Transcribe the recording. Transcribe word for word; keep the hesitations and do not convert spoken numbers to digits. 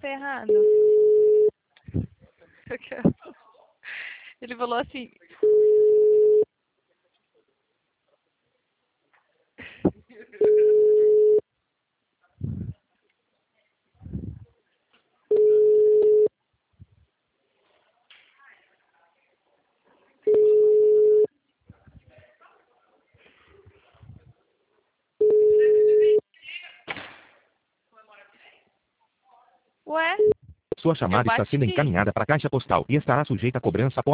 tá errado. Ele falou assim... Ué? Sua chamada Eu está sendo bati. encaminhada para a caixa postal e estará sujeita a cobrança após